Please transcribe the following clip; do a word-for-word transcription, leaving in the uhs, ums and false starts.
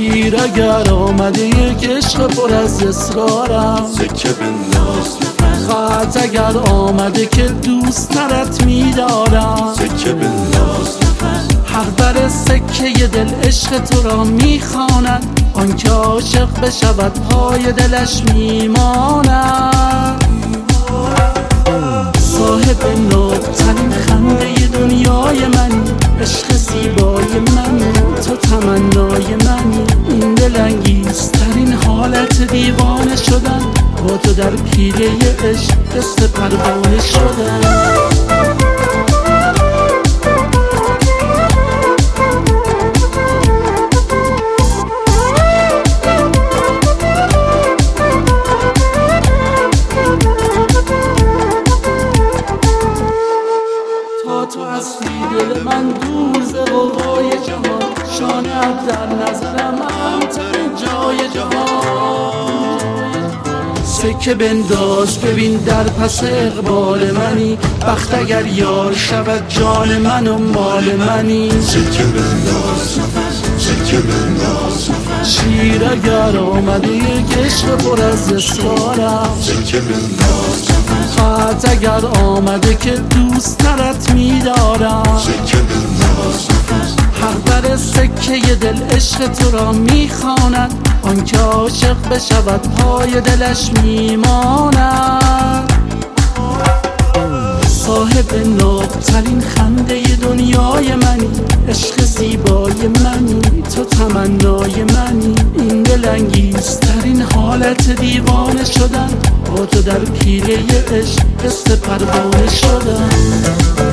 شیر اگر آمده یک عشق پر از اصرارم، سکه بنداز خط اگر آمده که دوست ترت میدارم، سکه بنداز هر بر سکه دل عشق تو را میخواند، آن که عاشق بشود پای دلش میماند. صاحب نابترین خنده دنیای منی، عشق زیبای منی، تو تمنای منی. این دلانگیزترین حالت دیوانه شدن، با تو در پیله عشق قصه پروانه شدن. تو هستی دل من دور ز غوغای جهان، شانه‌ات در نظرم اهم‌ترین جای جهان. سکه بنداز ببین در پس اقبال منی، بخت اگر یار شود جان من و مال منی. سکه بنداز سکه بنداز شیر اگر آمده یک عشق پر از اصرارم، سکه بنداز خط اگر آمده که دوست ترت میدارم، سکه بنداز هر بر سکه دل عشق تو را میخواند، آن که عاشق بشود پای دلش میماند. صاحب نابترین خنده دنیای منی، عشق زیبای منی، تو تمنای منی. این دلانگیزترین حالت دیوانه شدن، با تو در پیله عشق قصه پروانه شدن.